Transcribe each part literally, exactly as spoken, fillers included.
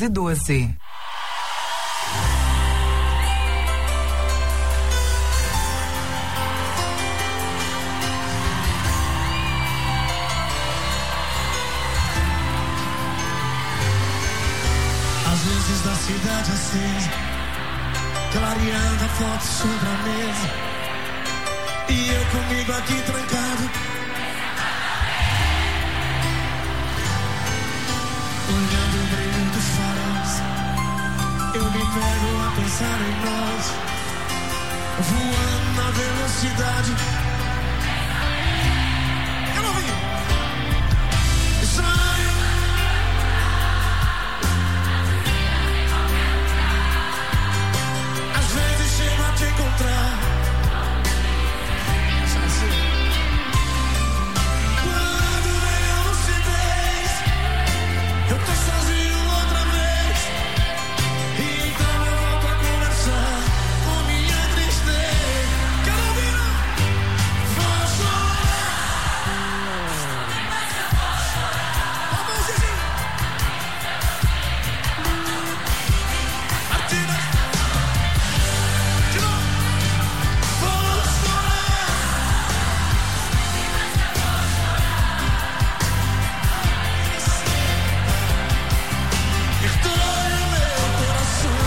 e doze. Às vezes na cidade acesa, clareando a foto sobre a mesa, e eu comigo aqui trancado, olhando o brilho dos faróis. Eu me pego a pensar em nós, voando na velocidade. Eu não vi. Sonho. Às vezes chego a te encontrar. Quando vem a lucidez, eu tô sozinho outra vez. E então eu volto a conversar com minha tristeza. Quero ouvir, vou chorar. Mas eu vou chorar. Vamos, Gigi. Martina. De novo. Vou chorar. Mas eu vou chorar. Perdoe o meu coração.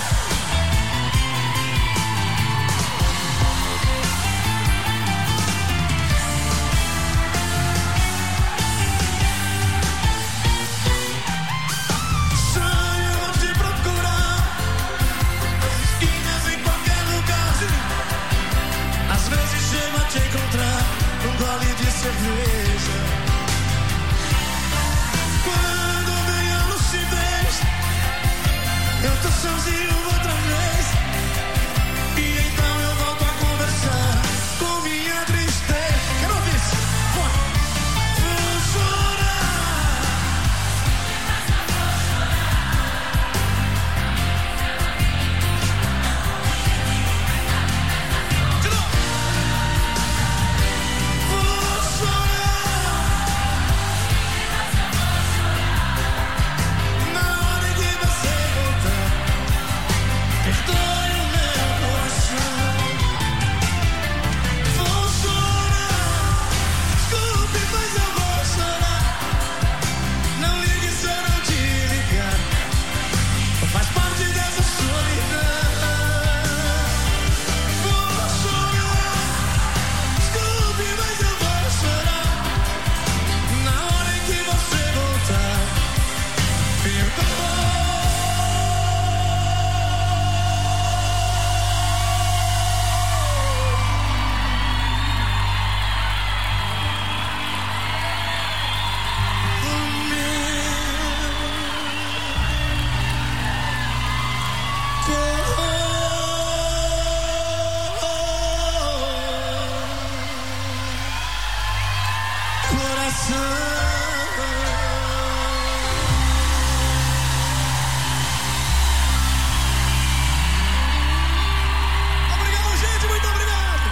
Sonho te procurar, esquinas em qualquer lugar. Às vezes chego a te encontrar num gole de cerveja. Quando vem a lucidez, eu tô sozinho outra vez. E então eu volto a conversar com minha tristeza. Quero ouvir isso. Vai. Vou chorar. Mas eu vou chorar. De novo. Vou chorar. Mas eu vou chorar. Na hora que você voltar, perdoe o meu coração. Vou chorar. Desculpe, mas eu vou chorar. Não ligue se eu não te ligar. Faz parte dessa solidão. Vou chorar. Desculpe, mas eu vou chorar. Na hora em que você voltar, perdoa. Obrigado, gente, muito obrigado.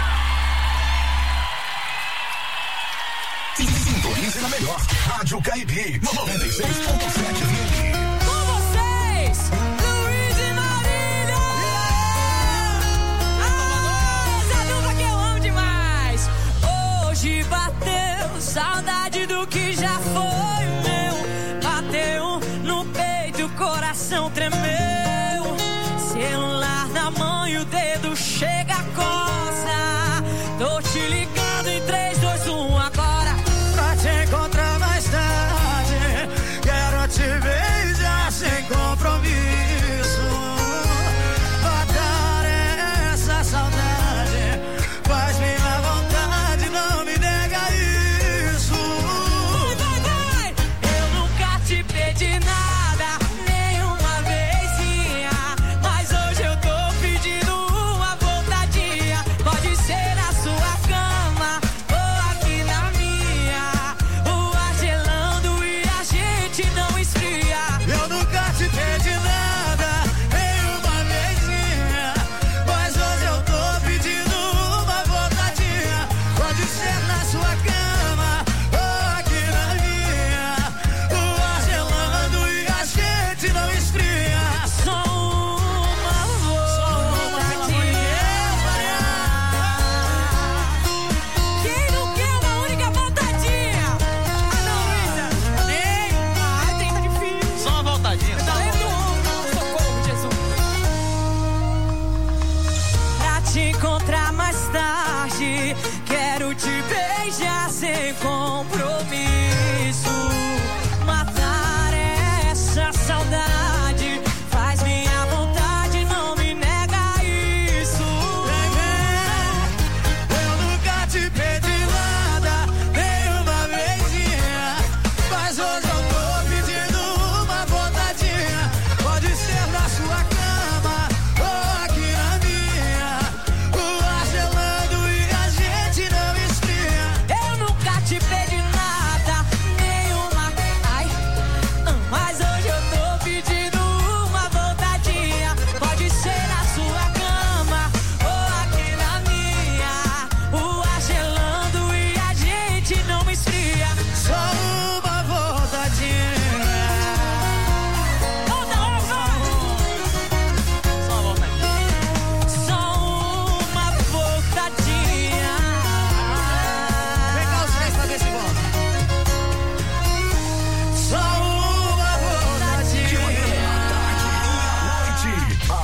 Sintonize na melhor. Rádio K I B noventa e seis ponto sete F M. Com vocês, Luiz e Marília! Ah, essa dupla que eu amo demais! Hoje bateu saudade do que já foi meu. Bateu no peito, o coração tremeu. Celular na mão e o dedo chega a coça. Tô te ligando em três, dois, um agora. Pra te encontrar mais tarde, quero te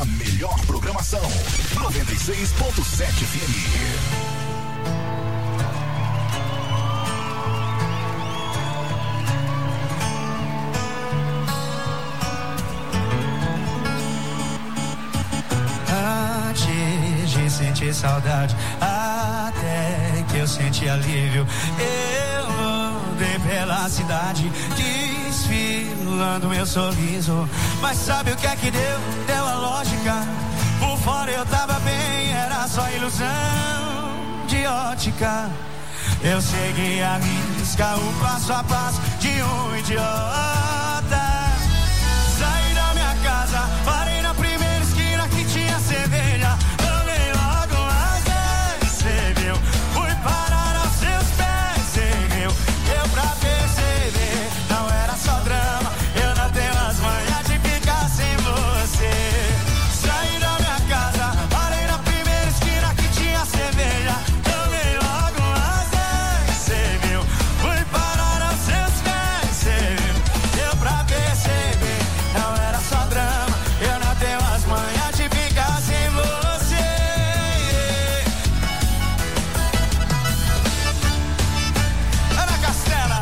A melhor programação. noventa e seis ponto sete F M. Antes de sentir saudade, até que eu senti alívio, eu andei pela cidade, desfilando meu sorriso. Mas sabe o que é que deu? Deu a lógica. Por fora eu tava bem, era só ilusão de ótica. Eu segui a risca, o passo a passo de um idiota. Saí da minha casa, parei na primeira esquina que tinha cerveja. Tomei logo umas dez, cê viu? Fui parar aos seus pés, cê viu? Deu pra perceber, não era só drama. Eu não tenho as manhas de ficar sem você. Saí da minha casa, parei na primeira esquina que tinha cerveja. Tomei logo umas dez, cê viu? Fui parar aos seus pés, cê viu? Deu pra perceber, não era só drama. Eu não tenho as manhas de ficar sem você. Ana Castela.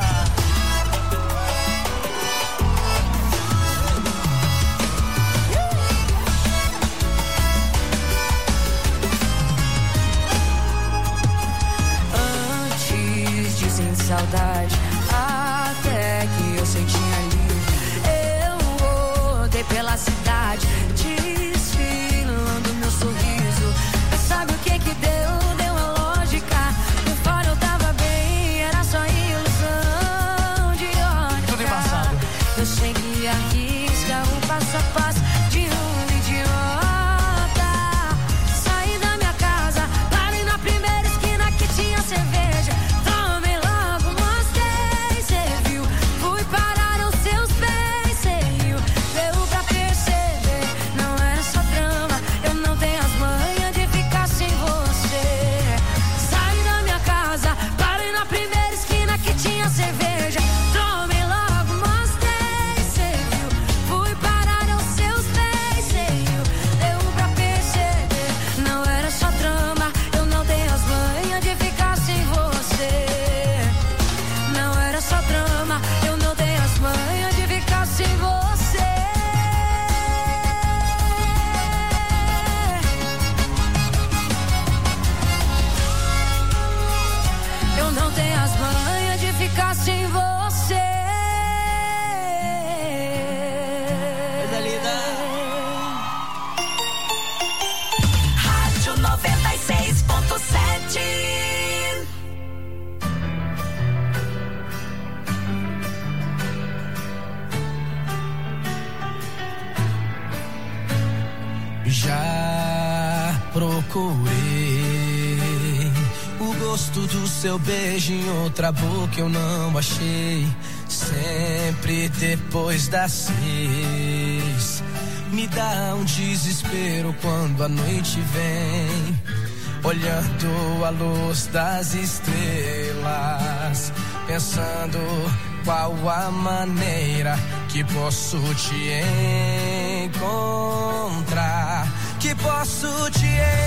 Antes de sentir saudade, até que eu senti alívio, eu rodei pela cidade, desfilando meu sorriso. Mas sabe o que que deu? Deu a lógica. Por fora eu tava bem, era só ilusão de ótica. Tudo embaçado. Eu segui a risca, o passo a passo de um idiota. Saí da minha casa, parei na primeira esquina que tinha cerveja. Tomei logo umas dez, cê viu? Fui parar aos seus pés, cê riu? Deu pra perceber, não era só drama. Eu não tenho as manhas de ficar sem você. Saí da minha casa, parei na primeira esquina que tinha cerveja. Tomei logo umas dez, cê viu? Fui parar aos seus pés, cê riu? Deu pra perceber, não era só drama. Eu não tenho as manhas de ficar sem você. Não era só drama, eu não tenho as manhas de ficar sem você. Eu não tenho as manhas de ficar sem você. Rádio noventa e seis ponto sete. Já procurei o gosto do seu beijo em outra boca, eu não achei. Sempre depois das seis, me dá um desespero quando a noite vem, olhando a luz das estrelas, pensando qual a maneira que posso te encontrar, que posso te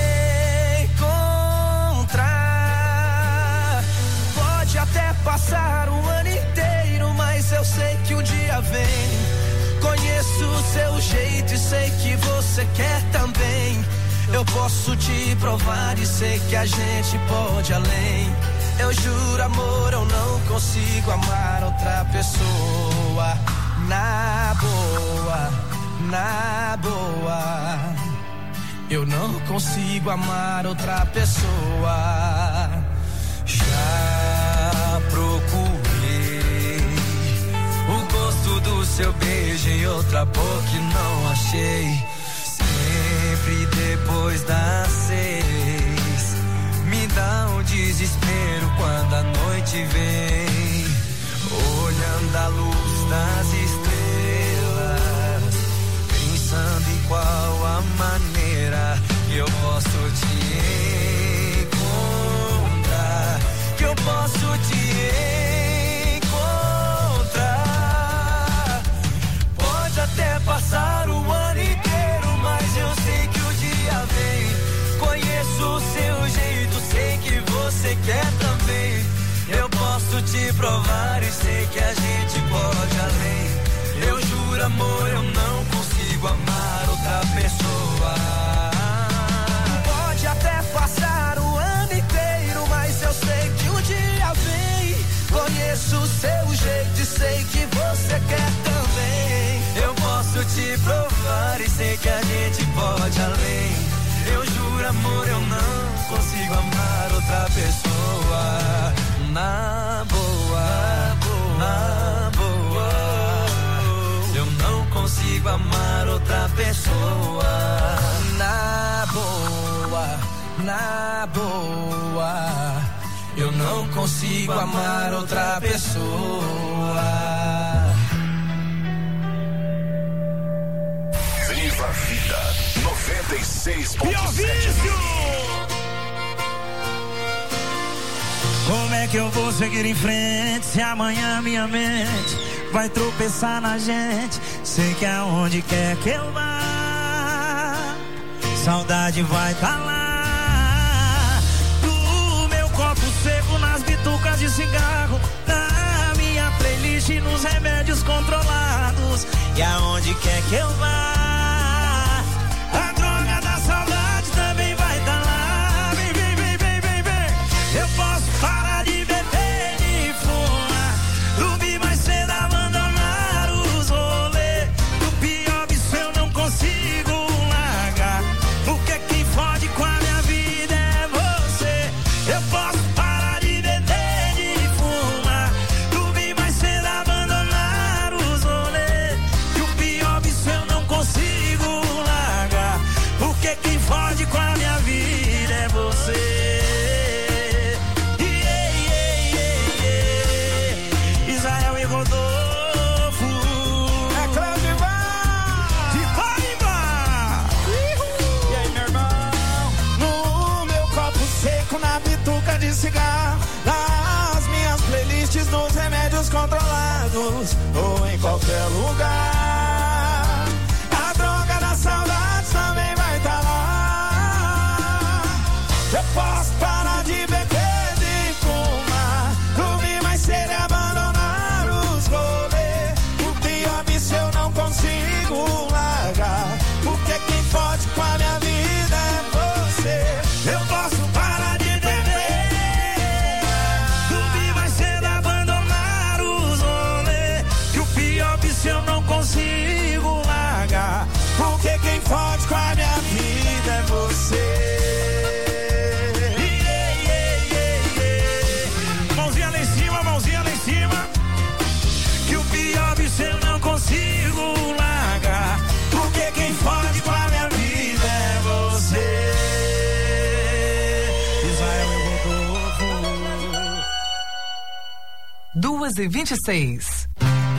encontrar. Pode até passar o ano inteiro, mas eu sei que um dia vem. Conheço o seu jeito e sei que você quer também. Eu posso te provar e sei que a gente pode além. Eu juro, amor, eu não consigo amar outra pessoa. Na boa, na boa, eu não consigo amar outra pessoa. Já procurei o gosto do seu beijo em outra boca e não achei. Sempre depois das seis, me dá um desespero quando a noite vem, olhando a luz das estrelas, pensando em qual a maneira que eu posso te encontrar, que eu posso te encontrar. Pode até passar o ano inteiro, mas eu sei te provar e sei que a gente pode além. Eu juro, amor, eu não consigo amar outra pessoa. Pode até passar o ano inteiro, mas eu sei que um dia vem. Conheço o seu jeito e sei que você quer também. Eu posso te provar e sei que a gente pode além. Eu juro, amor, eu não consigo amar outra pessoa. Na boa, na boa. Eu não consigo amar outra pessoa. Na boa, na boa. Eu não consigo amar outra pessoa. Viva a vida noventa e seis ponto sete. Como é que eu vou seguir em frente se amanhã minha mente vai tropeçar na gente? Sei que aonde quer que eu vá, saudade vai tá lá. Do meu copo seco nas bitucas de cigarro, da minha playlist nos remédios controlados. E aonde quer que eu vá, a droga da saudade também vai tá lá. Vem, vem, vem, vem, vem, vem. Eu posso parar de beber, de fumar, dormir mais cedo, abandonar os rolês. O pior disso eu não consigo largar, porque quem fode com a minha vida é você. Eu posso parar de beber, de fumar, dormir mais cedo, abandonar os rolês. E o pior disso eu não consigo largar, porque quem fode com a minha vida é você. De cigarro, nas minhas playlists, nos remédios controlados, ou em qualquer lugar. A droga da saudade também vai estar lá. Eu posso parar de beber, de fumar, dormir mais cedo e abandonar os rolês. O pior disso eu não consigo largar, porque quem pode com a minha vida é você. Eu posso parar de eu não consigo largar, porque quem pode com a minha vida é você. Yeah, yeah, yeah, yeah. Mãozinha lá em cima, mãozinha lá em cima. Que o pior bicho eu não consigo largar, porque quem pode com a minha vida é você. Israel é Rodolfo. Duas e vinte e seis.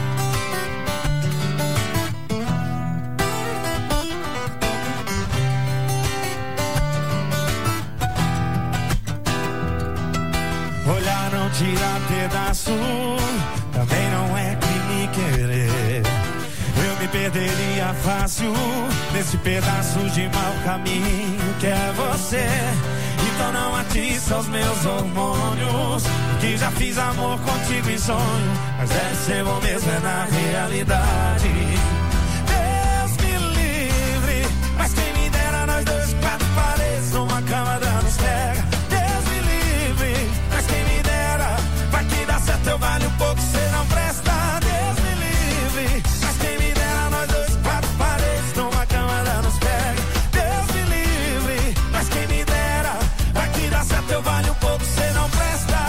Tirar pedaço também não é crime querer. Eu me perderia fácil nesse pedaço de mau caminho que é você. Então não atiça os meus hormônios, que já fiz amor contigo em sonho, mas deve ser bom mesmo é na realidade. Deus me livre, mas quem me dera nós dois quatro paredes numa cama dando pega. Eu vale um pouco, cê não presta, Deus me livre. Mas quem me dera nós dois, quatro paredes, numa cama dando nos pega. Deus me livre, mas quem me dera, vai que dá certo, eu vale um pouco, cê não presta.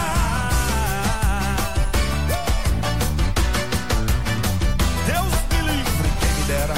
Deus me livre, quem me dera.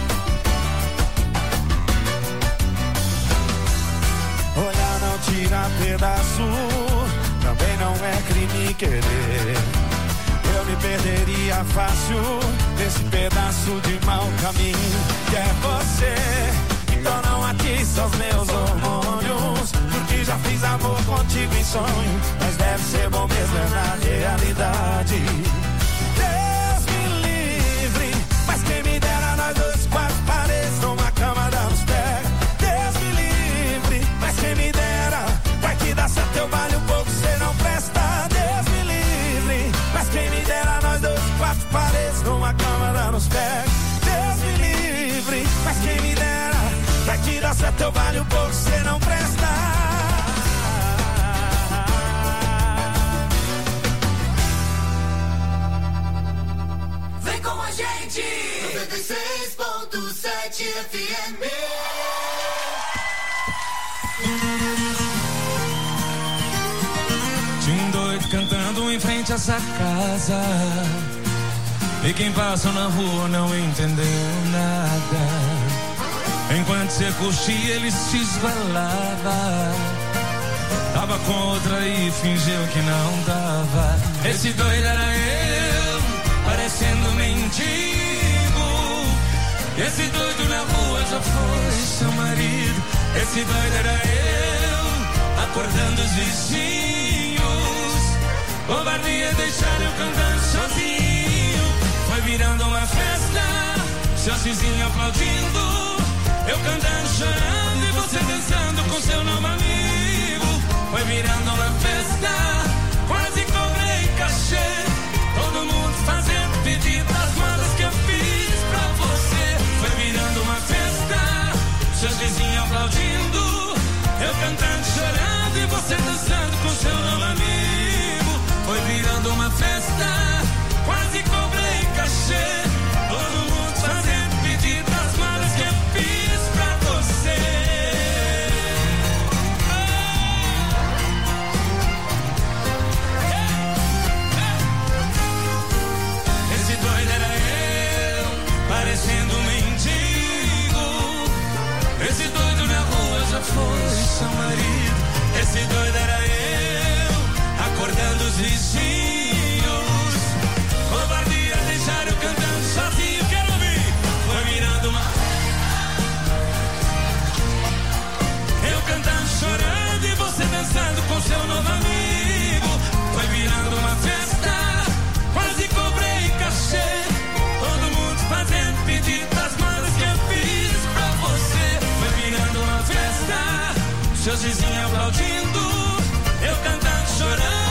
Olhar não tira pedaço, também não é crime querer. Eu me perderia fácil nesse pedaço de mau caminho que é você. Então não atiça os meus hormônios, porque já fiz amor contigo em sonho, mas deve ser bom mesmo é na realidade. Deus me livre, mas quem me dera nós dois quatro paredes numa cama damos pega. Deus me livre, mas quem me dera, vai que dá certo, eu vale um pouco, cê não presta. Deus me livre. graça, teu vale um pouco, cê não presta. Vem com a gente, noventa e seis ponto sete F M. Tinha um doido cantando em frente a essa casa, e quem passou na rua não entendeu nada. Enquanto você curtia, ele se esvalava. Tava com outra e fingiu que não tava. Esse doido era eu, parecendo um mendigo. Esse doido na rua já foi seu marido. Esse doido era eu, acordando os vizinhos. Covardia deixar eu cantando sozinho. Foi virando uma festa, seus vizinhos aplaudindo, eu cantando, chorando e você dançando com seu novo amigo. Foi virando uma festa, quase cobrei cachê. Todo mundo fazendo pedido das modas que eu fiz pra você. Foi virando uma festa, seus vizinhos aplaudindo, eu cantando, chorando e você dançando com seu novo amigo. Foi virando uma festa, quase cobrei cachê. Todo mundo fazendo pedido das malas que eu fiz pra você. Esse doido era eu, parecendo um mendigo. Esse doido na rua já foi seu marido. Esse doido era eu, acordando os vizinhos. Covardia deixar eu cantando sozinho, quero ouvir. Foi virando uma... eu cantando, chorando e você dançando com seu novo amigo. Foi virando uma festa, quase cobrei cachê. Todo mundo fazendo pedido das malas que eu fiz pra você. Foi virando uma festa, seus vizinhos aplaudindo, eu cantando, chorando.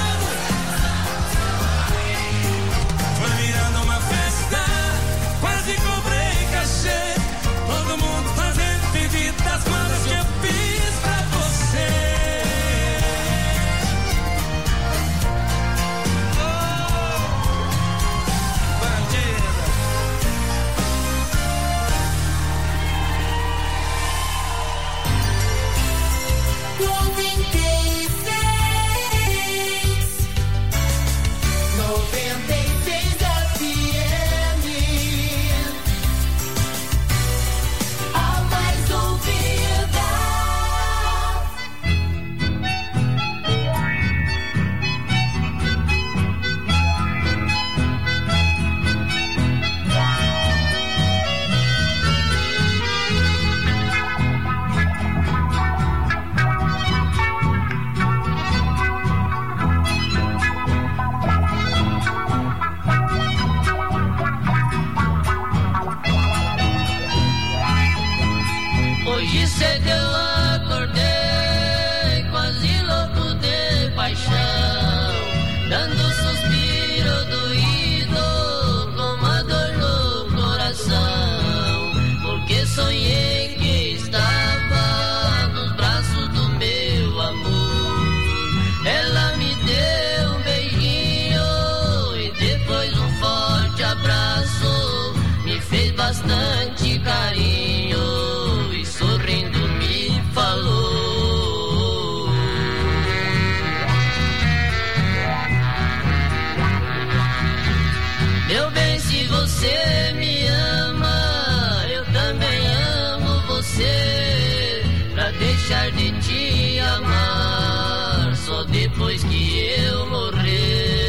Foi virando uma festa, quase cobrei cachê. Todo mundo fazendo pedido das malas que eu fiz pra você. Oh, bandida. noventa e seis, noventa e seis F M, a mais ouvida. Hoje cedo eu acordei, quase louco de paixão, dando suspiro doído, com uma dor no coração, porque sonhei que estava nos braços do meu amor. Ela me deu um beijinho e depois um forte abraço, me fez bastante carinho e sorrindo me falou: meu bem, se você me ama, eu também amo você. Pra deixar de te amar só depois que eu morrer.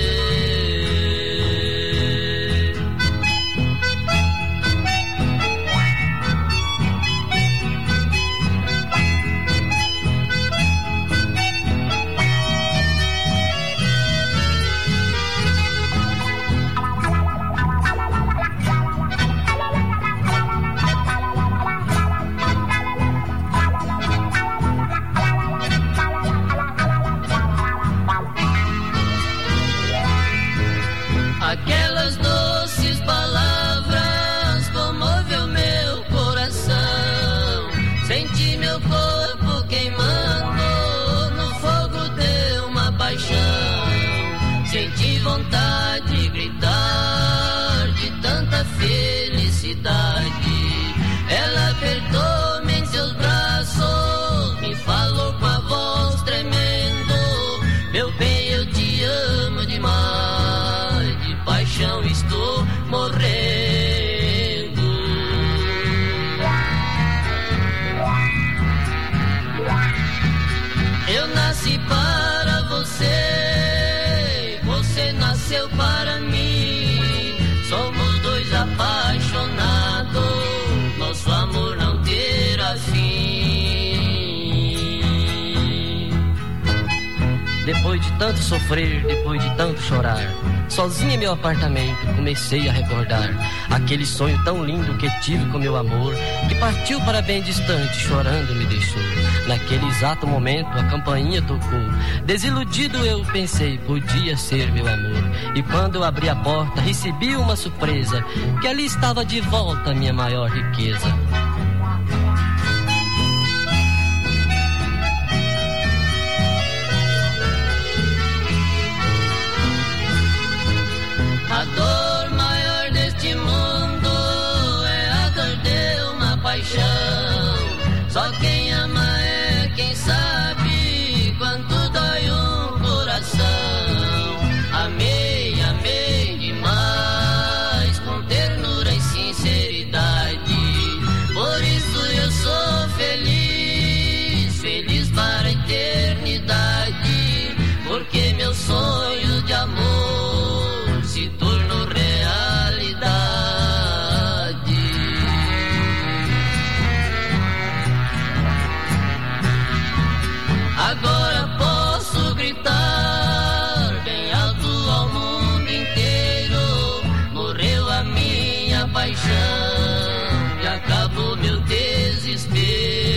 Senti meu corpo queimando no fogo de uma paixão. Senti vontade de gritar de tanta felicidade. Ela apertou-me em seus braços, me falou com a voz tremendo: meu bem, eu te amo demais, de paixão estou morrendo. Eu nasci para você, você nasceu para mim. Somos dois apaixonados, nosso amor não terá fim. Depois de tanto sofrer, depois de tanto chorar, sozinha em meu apartamento comecei a recordar aquele sonho tão lindo que tive com meu amor, que partiu para bem distante, chorando me deixou. Naquele exato momento a campainha tocou. Desiludido eu pensei, podia ser meu amor. E quando eu abri a porta recebi uma surpresa, que ali estava de volta a minha maior riqueza. A dor maior deste mundo é a dor de uma paixão. Só quem ama é quem sabe quanto dói um coração. Amei, amei demais, com ternura e sinceridade. Por isso eu sou feliz, feliz para a eternidade. Porque meu sonho de amor se tornou realidade. Agora posso gritar bem alto ao mundo inteiro: morreu a minha paixão e acabou meu desespero.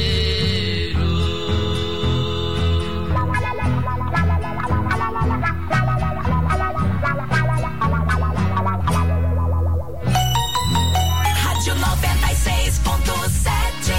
Rádio noventa e seis ponto sete.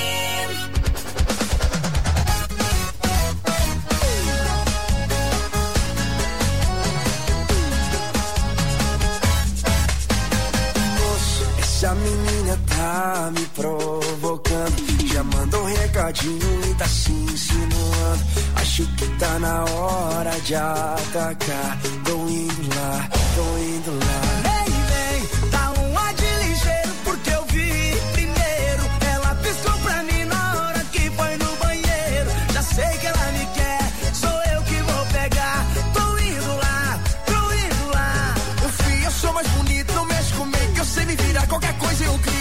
Essa menina tá me provocando, já mandou um recadinho e tá se insinuando. Acho que tá na hora de atacar. Tô indo lá, tô indo lá. Vem, vem, dá uma de ligeiro, porque eu vi primeiro. Ela piscou pra mim na hora que foi no banheiro. Já sei que ela me quer, sou eu que vou pegar. Tô indo lá, tô indo lá. Eu fui, eu sou mais bonito, não mexe comigo, que eu sei me virar, qualquer coisa eu grito.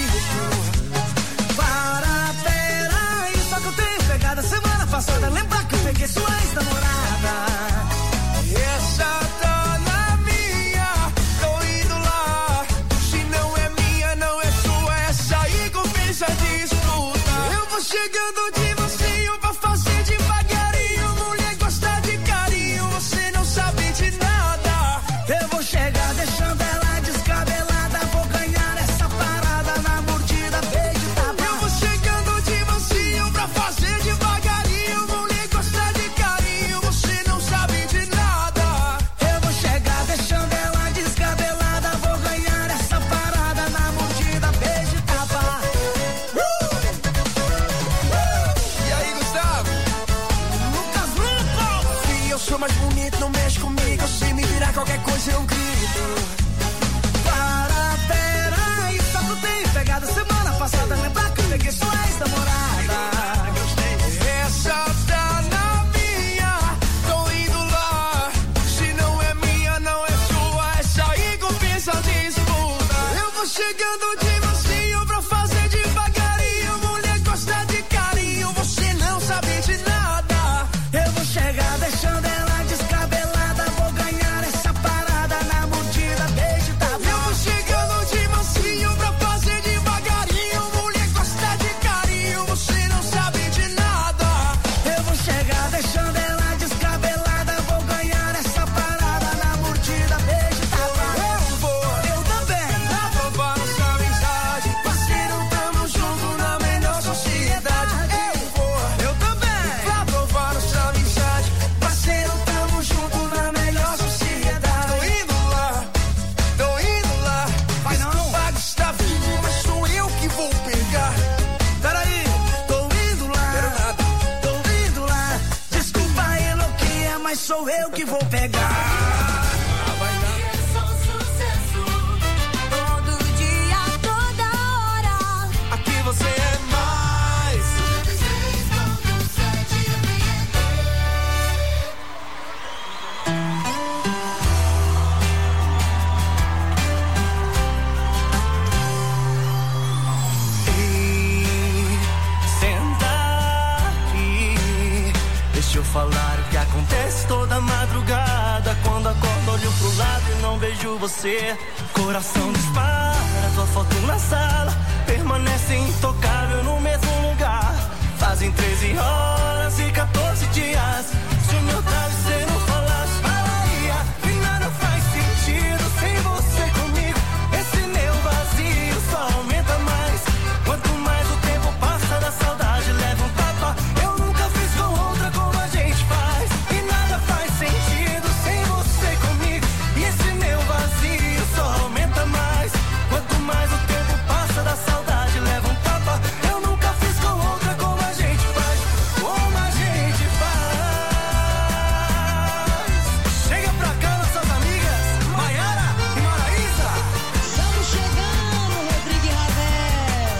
Para, pera aí, só que eu tenho pegada semana passada. Lembra que eu peguei sua ex-namorada? Essa tá na minha, tô indo lá. Se não é minha, não é sua, essa aí compensa disputa. Eu vou chegando de mansinho pra fazer devagarinho. Mulher gosta de carinho, você não sabe de nada. Eu vou chegar deixando ela descabelada. Vou ganhar essa parada na mordida, beijo, tá bom. Eu vou chegando de mansinho pra fazer devagarinho. Mulher gosta de carinho, você mas sou eu que vou pegar. Todo dia, toda hora. Aqui você é mais. E senta aqui, deixa eu falar o que acontece toda madrugada. Quando acordo, olho pro lado e não vejo você. Coração dispara, tua foto na sala permanece intocável no mesmo lugar. Fazem treze horas e quatorze dias. Se o meu travesseiro falasse, falaria. E nada faz sentido sem você comigo. Esse meu vazio só aumenta mais. Quanto mais o tempo passa da saudade leva um tapa. Eu nunca fiz com outra como a gente faz. E nada faz sentido sem você comigo. E esse meu vazio só aumenta mais. Quanto mais o tempo passa da saudade leva um tapa. Eu nunca fiz com outra como a gente faz. Como a gente faz. Chega pra cá nossas amigas Maiara e Maraísa. Estamos chegando, Rodrigo e Ravel.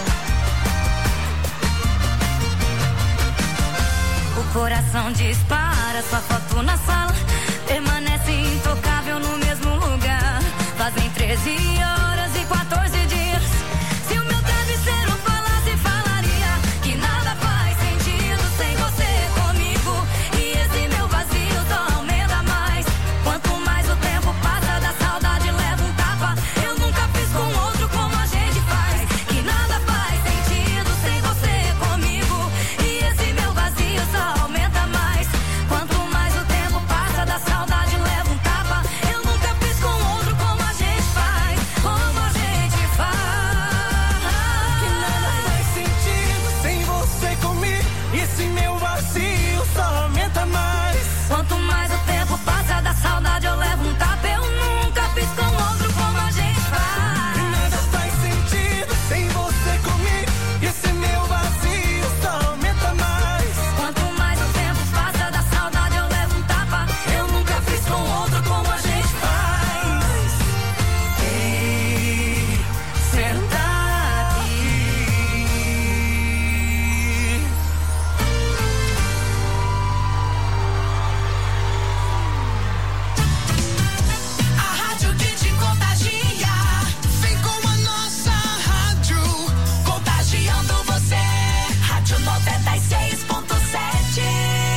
O coração dispara, sua foto na sala permanece intocável no mesmo lugar. Fazem treze horas e quatorze dias. Se o meu travesseiro falasse, falaria que nada faz sentido sem você comigo. E esse meu vazio só aumenta mais. Quanto mais o tempo passa da saudade leva um tapa. Eu nunca fiz com outro como a gente faz. Que nada faz sentido sem você comigo. E esse meu vazio só aumenta mais. Quanto mais o tempo passa da saudade leva um tapa. Eu nunca fiz com outro como a gente faz. Como a gente faz. Que nada faz sentido sem você comigo. E esse meu vazio só aumenta mais. Quanto mais o tempo passa da saudade eu levo um tapa. Eu nunca fiz com outro como a gente Que faz. nada faz sentido sem você comigo. E esse meu vazio só aumenta mais. Quanto mais o tempo passa da saudade eu levo um tapa. Eu nunca fiz com outro como a gente faz. Ei, senta aqui. A rádio que te contagia. Vem com a nossa rádio, contagiando você. Rádio noventa e seis ponto sete.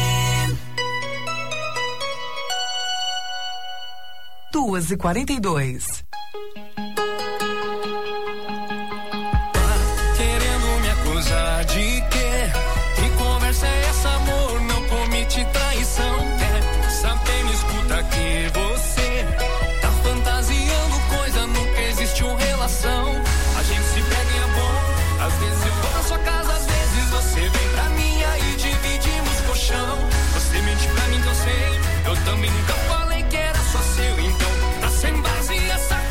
duas e quarenta e dois. Querendo me acusar de quê? Que conversa é essa, amor? Não cometi traição. É, saber me escuta que você tá fantasiando coisa, nunca existiu relação. A gente se pega e é bom. Às vezes eu vou pra sua casa, às vezes você vem pra minha e dividimos colchão. Você mente pra mim que eu sei. Eu também nunca falei que era só seu, então tá sem base essa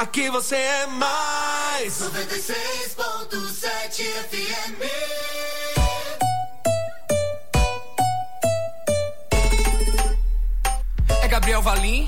Aqui você é mais noventa e seis ponto sete F M. É Gabriel Valim.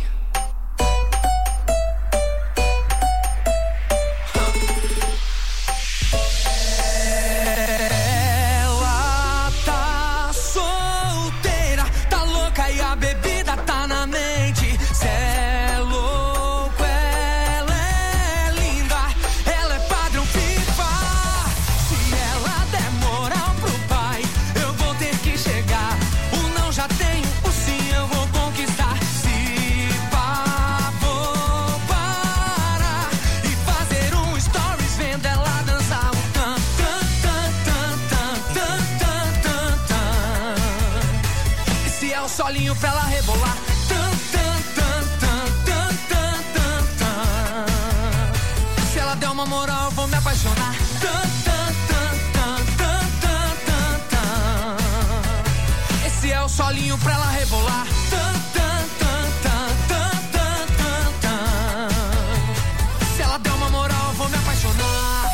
Ela tá solteira, tá louca e a bebida tá na mente. Cê é louco, ela é linda, ela é padrão FIFA. Se ela der moral pro pai, eu vou ter que chegar. O não já tenho, o sim eu vou conquistar. Se pá, vou parar e fazer um stories vendo ela dançar um tan, tan, tan, tan, tan, tan, tan, tan. E se é o solinho pra ela rebolar, tan, tan, tan, tan, tan, tan, tan, tan. Se ela der uma moral, eu vou me apaixonar. Tan, tan, tan, tan, tan, tan, tan, tan. Esse é o solinho pra ela rebolar. Tan, tan, tan, tan, tan, tan, tan, tan. Se ela der uma moral, eu vou me apaixonar.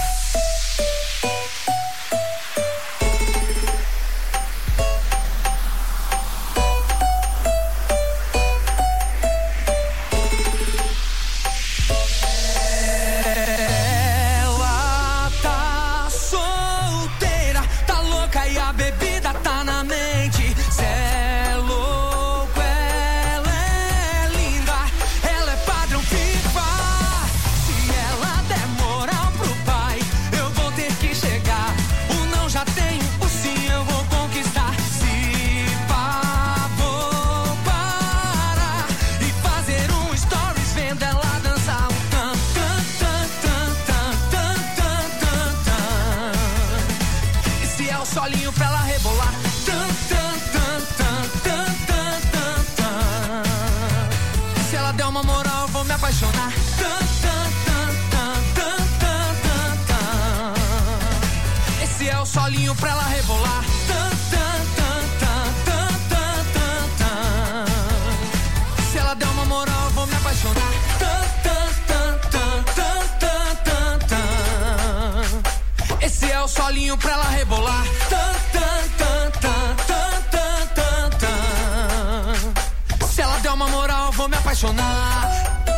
Ela tá solteira, tá louca e a bebida tá na mente. Cê é louco, ela é linda, ela é padrão FIFA. Se ela der moral pro pai, eu vou ter que chegar. O não já tenho, o sim eu vou conquistar. Se pá, vou parar e fazer um stories vendo ela dançar um tan, tan, tan, tan, tan, tan, tan, tan, tan. E se é o solinho pra ela rebolar, tan, tan, tan, tan, tan, tan, tan, tan. Se ela der uma moral, eu vou me apaixonar. Tan, tan, tan, tan, tan, tan, tan, tan. Esse é o solinho pra ela rebolar. Tan, tan, tan, tan, tan, tan, tan, tan. Se ela der uma moral, eu vou me apaixonar. Tan, tan, tan, tan, tan, tan, tan, tan. Esse é o solinho pra ela rebolar. Tan, tan, tan, tan, tan, tan, tan, tan. Se ela der uma moral, eu vou me apaixonar.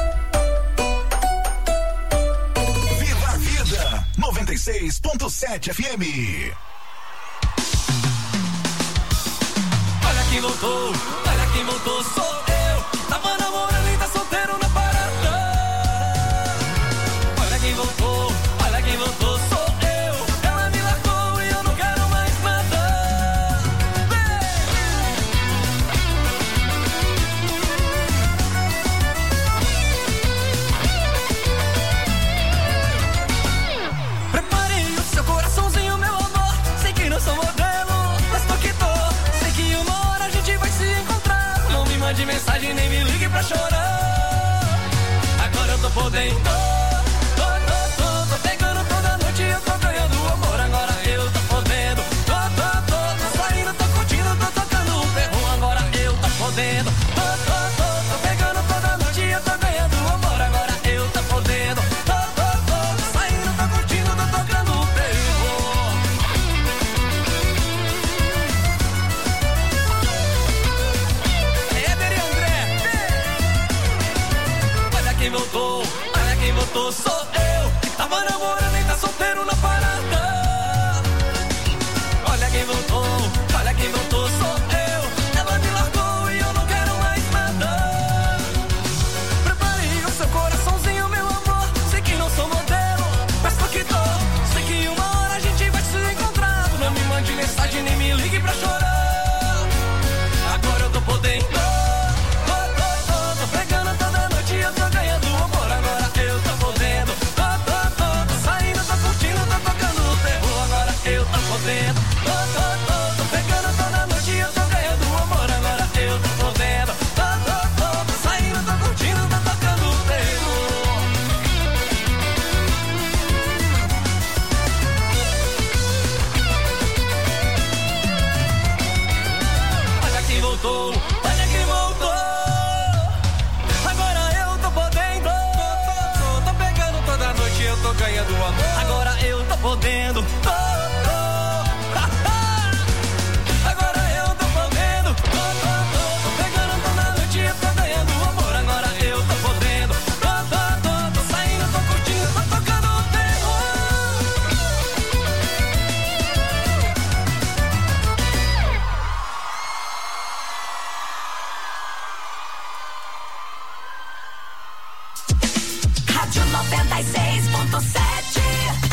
Viva a vida, noventa e seis ponto sete F M. Olha quem voltou, olha quem voltou, sou eu. Tava namorando e tá solteiro na parada. Olha quem voltou, olha quem voltou, sou eu. Ela me largou e eu não quero mais nada. Preparei o seu coraçãozinho, meu amor. Sei que não sou modelo, mas tô que tô. Sei que uma hora a gente vai se encontrar. Não me mande mensagem, nem me ligue pra chorar. Agora eu tô podendo. Tô, tô, tô, tô pegando toda noite, eu tô ganhando amor. Agora eu tô podendo. Tô, tô, tô, tô saindo, tô curtindo, tô tocando o ferro. Agora eu tô podendo. Tô, tô, tô, tô pegando toda noite, eu tô ganhando amor. Agora eu tô podendo. Tô, tô, tô, tô saindo, tô curtindo, tô tocando o ferro. Éder e André. Olha quem voltou, olha quem voltou, sou eu. Que tava namorando e tá solteiro na parada. Olha quem voltou, olha quem voltou, sou eu. Ela me largou e eu não quero mais nada. Preparei o seu coraçãozinho, meu amor. Sei que não sou modelo, mas tô que tô. Sei que uma hora a gente vai se encontrar. Não me mande mensagem, nem me ligue pra chorar. Agora eu tô podendo. Tô, tô, tô, tô pegando toda noite, eu tô ganhando amor. Agora eu tô podendo. Tô, tô, tô, tô saindo, tô curtindo, tô tocando o cadeia do amor. Agora eu tô podendo, tô, tô. Agora eu tô podendo, tô, tô, tô. Tô pegando toda noite e tô ganhando amor. Agora eu tô podendo, tô, tô, tô. Tô saindo, tô curtindo, tô tocando o terror. Rádio noventa e seis ponto sete.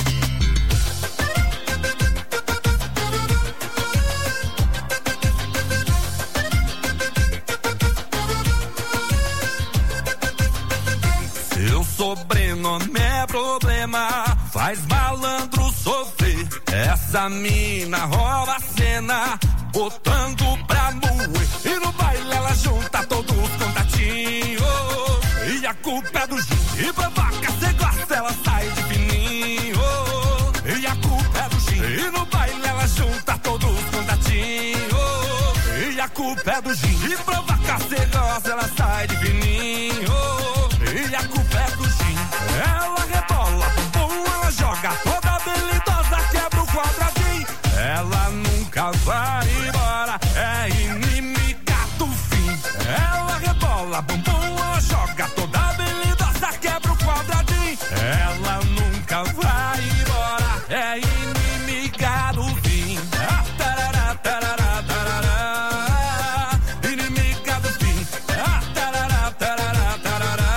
Seu sobrenome é problema, faz malandro sofrer. Essa mina rouba a cena, botando pra moer. E no baile ela junta todos os contatinhos. E a culpa é do gin. E pra vaca cê gosta, ela sai de fininho. E a culpa é do gin. E no baile ela junta todos os contatinhos. E a culpa é do gin. E pra vaca cê gosta, ela sai de fininho. E a culpa é do gin. Ela rebola, bumbum, ela joga toda habilidosa, quebra o quadradinho. Ela nunca vai embora, é inimiga do fim. Ela rebola, bumbum, ela joga toda habilidosa, quebra o quadradinho. Ela nunca vai embora, é inimiga do fim. Ah, tarará, tarará, tarará. Inimiga do fim. Ah, tarará, tarará, tarará.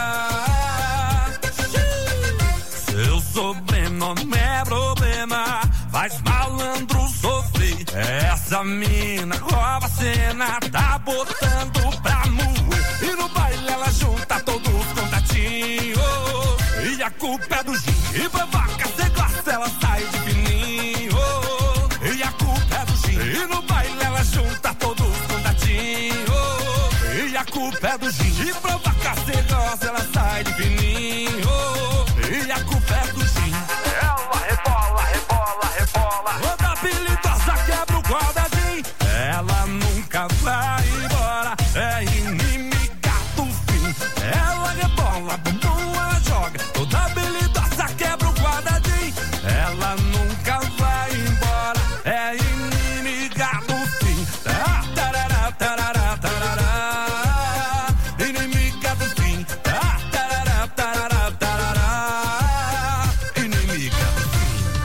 Seu sobrenome é problema, faz malandro sofrer. Essa mina rouba a cena, tá botando pra moer. E no baile ela junta todos os contatinhos. E a culpa é do gin. E pra vaca cê gosta, ela sai de fininho. E a culpa é do gin. E no baile ela junta todos os contatinhos. E a culpa é do gin. E pra vaca cê gosta, ela sai de fininho. E a culpa é do gin. Ela rebola, rebola, rebola. Toda habilidosa quebra o quadradinho. Ela nunca vai embora, é inimiga do fim. Ela rebola, bumbum, ela joga. Toda habilidosa quebra o quadradinho. Ela nunca vai embora, é inimiga do fim. Ah, tarará, tarará, tarará. Inimiga do fim. Ah, tarará, tarará, tarará. Inimiga do fim.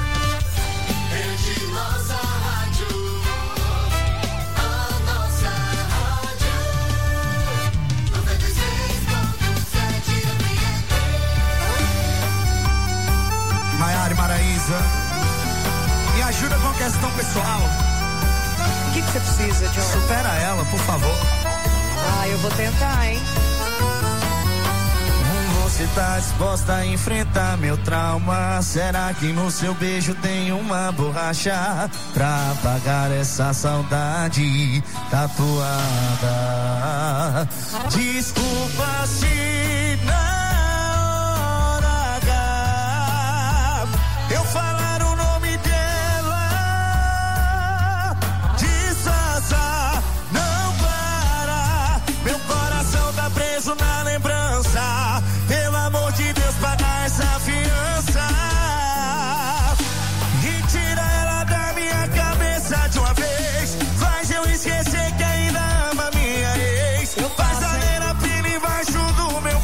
Nossa rádio, a nossa rádio, noventa e seis ponto sete F M. Maiara e Maraísa, me ajuda com a questão pessoal. O que que você precisa, John? Supera ela, por favor. Ah, eu vou tentar, hein? Você tá disposta a enfrentar meu trauma? Será que no seu beijo tem uma borracha pra apagar essa saudade tatuada? Desculpa se na hora H eu falar o nome dela. Disfarça, não para. Meu coração tá preso na lembrança. Pelo amor de Deus, paga essa fiança. E tira ela da minha cabeça de uma vez. Faz eu esquecer que ainda ama minha ex. Faz a terapia embaixo do meu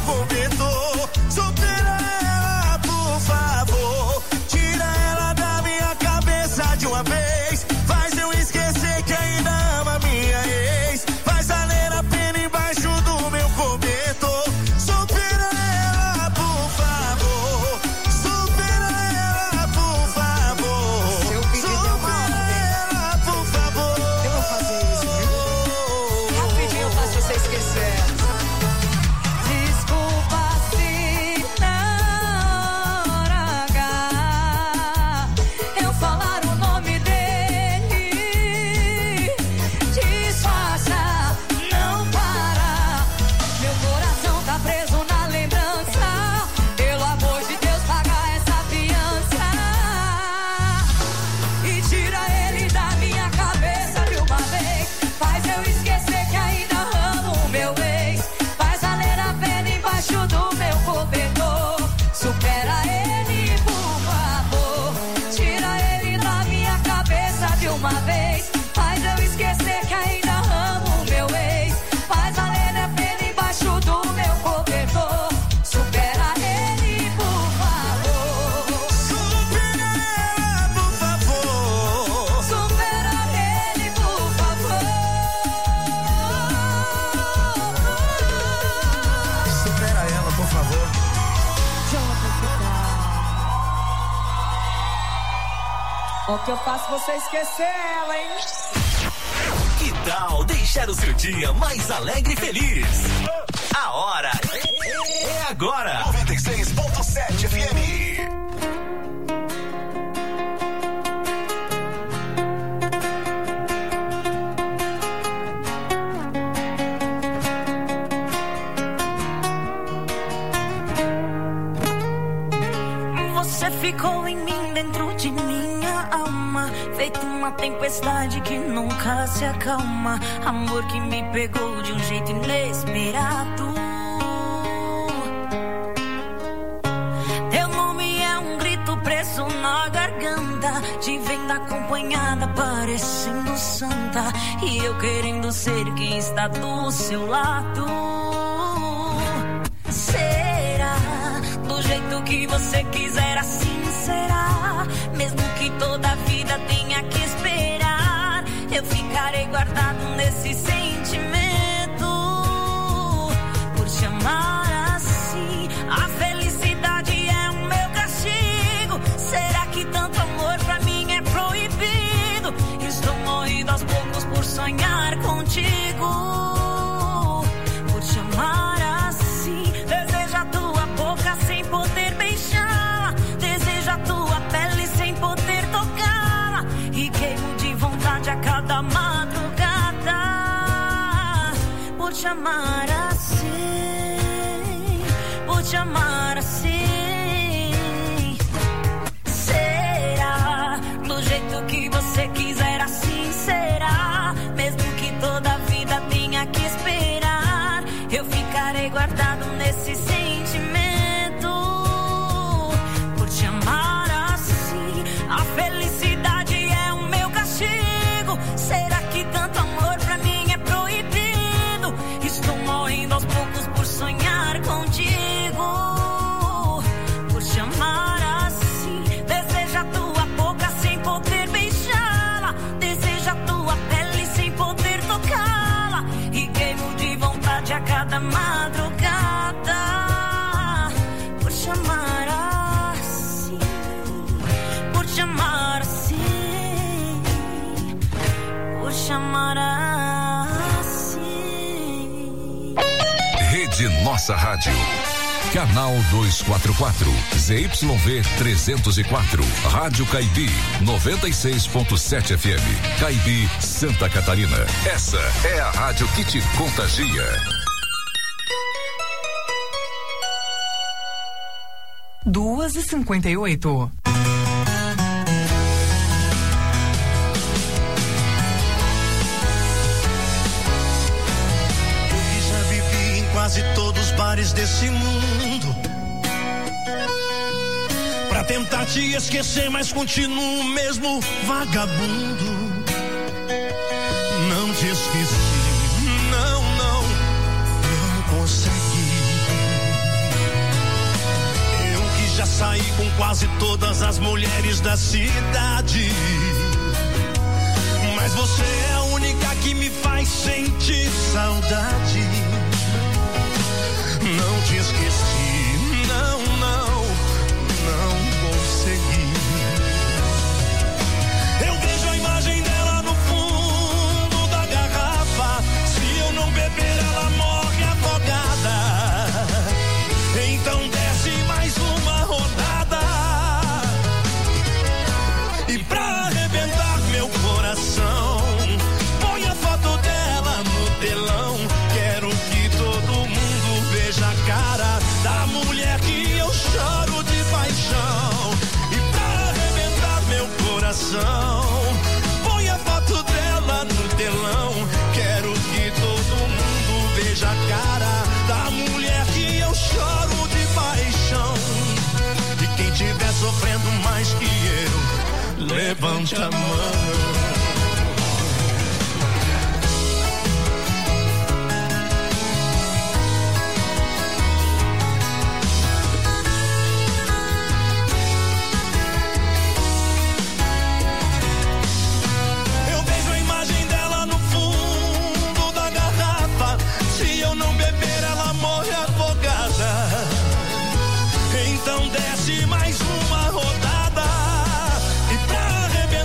O que eu faço você esquecer ela, hein? Que tal deixar o seu dia mais alegre e feliz? A hora é agora. noventa e seis ponto sete F M. Você ficou em mim, dentro de minha alma, feito uma tempestade que nunca se acalma. Amor que me pegou de um jeito inesperado. Teu nome é um grito preso na garganta, te vendo acompanhada, parecendo santa, e eu querendo ser quem está do seu lado. Será do jeito que você quiser, assim será. Mesmo que toda a vida tenha que esperar, eu ficarei guardado nesse sentimento. Por te amar assim, a felicidade é o meu castigo. Será que tanto amor pra mim é proibido? Estou morrendo aos poucos por sonhar contigo. Por te amar assim, desejo a tua boca sem poder beijá-la, desejo a tua pele sem poder tocá-la, e queimo de vontade a cada madrugada. Por te amar assim, por te amar assim. Será do jeito que você quiser, assim será. Mesmo que toda a vida tenha que esperar, eu ficarei guardado nesse sentimento. Por te amar assim, a felicidade é o meu castigo. Será que tanto amor pra mim é proibido? Estou morrendo aos poucos por sonhar contigo. Por te amar assim, desejo a tua boca sem poder beijá-la, desejo a tua pele sem poder tocá-la, e queimo de vontade a cada madrugada. Por te amar assim, por te amar assim, por te amar assim. Rede Nossa Rádio. Canal duzentos e quarenta e quatro, Z Y V trezentos e quatro, Rádio Caibi, noventa e seis ponto sete F M, Caibi, Santa Catarina. Essa é a rádio que te contagia. duas e cinquenta e oito. Quase todos os bares desse mundo, pra tentar te esquecer, mas continuo mesmo vagabundo. Não te esqueci, não, não, não consegui. Eu que já saí com quase todas as mulheres da cidade, mas você é a única que me faz sentir saudade. Não te esqueci, não, não, não consegui. Eu vejo a imagem dela no fundo da garrafa. Se eu não beber, ela morre afogada. Então desce mais uma rodada, e pra arrebentar meu coração, põe a foto dela no telão. Quero que todo mundo veja a cara da mulher que eu choro de paixão. E pra arrebentar meu coração, põe a foto dela no telão. Quero que todo mundo veja a cara da mulher que eu choro de paixão. E quem tiver sofrendo mais que eu, levante a mão. Então desce mais uma rodada, e pra arrebentar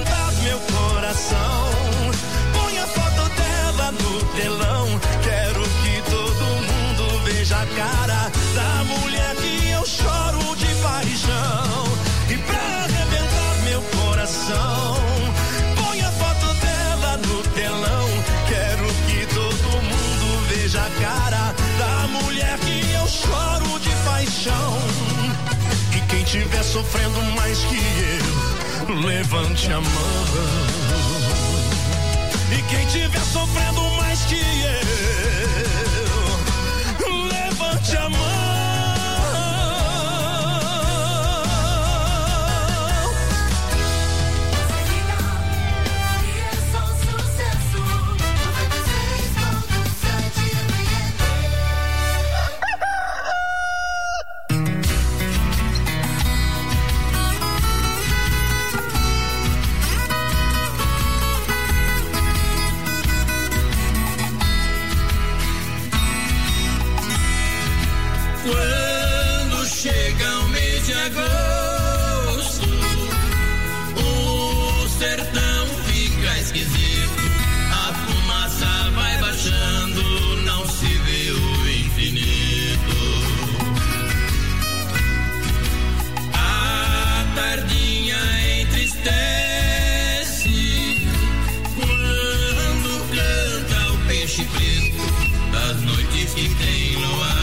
sofrendo mais que eu, levante a mão. E quem tiver sofrendo mais que eu, levante a mão. Quando chega o mês de agosto, o sertão fica esquisito, a fumaça vai baixando, não se vê o infinito. A tardinha entristece quando canta o peixe preto das noites que tem no ar.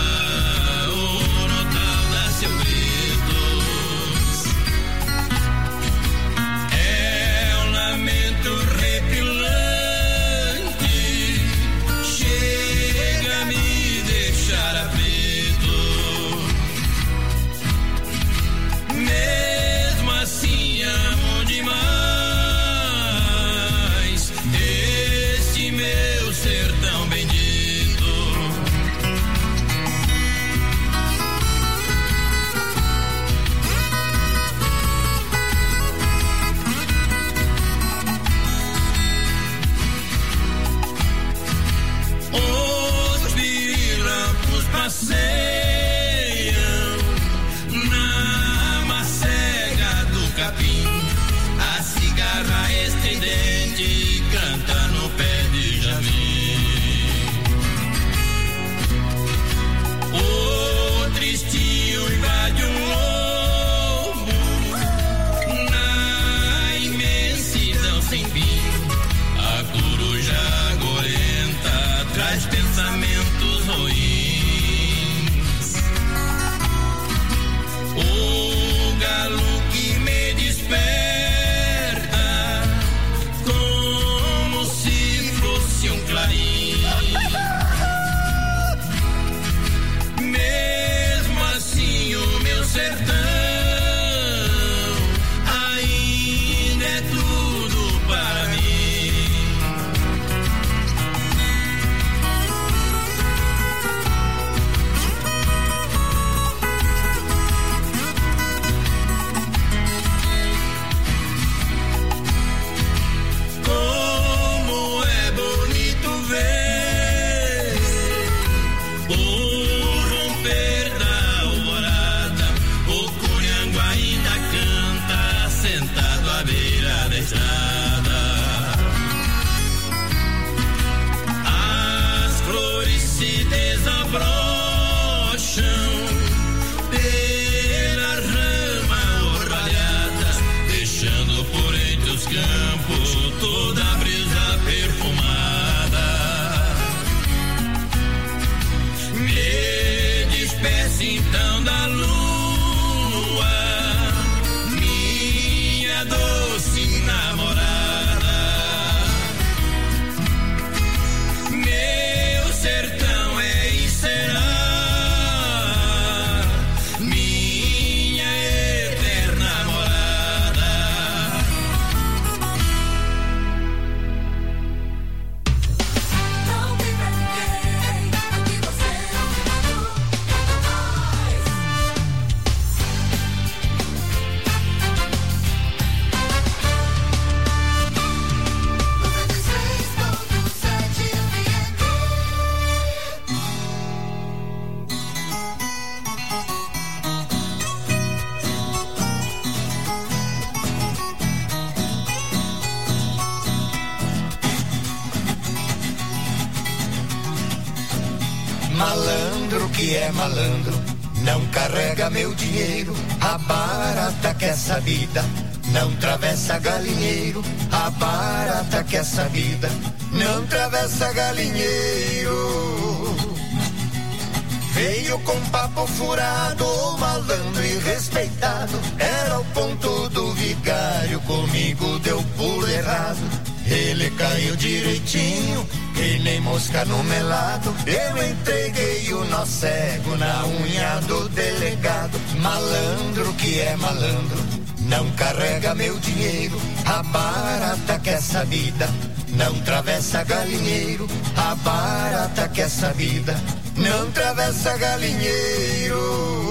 Malandro que é malandro, não carrega meu dinheiro. A barata que é sabida, não travessa galinheiro. A barata que é sabida, não travessa galinheiro. Veio com papo furado, malandro e respeitado. Era banho direitinho, que nem mosca no melado. Eu entreguei o nó cego na unha do delegado. Malandro que é malandro, não carrega meu dinheiro. A barata que é sabida, não travessa galinheiro. A barata que é sabida, não travessa galinheiro.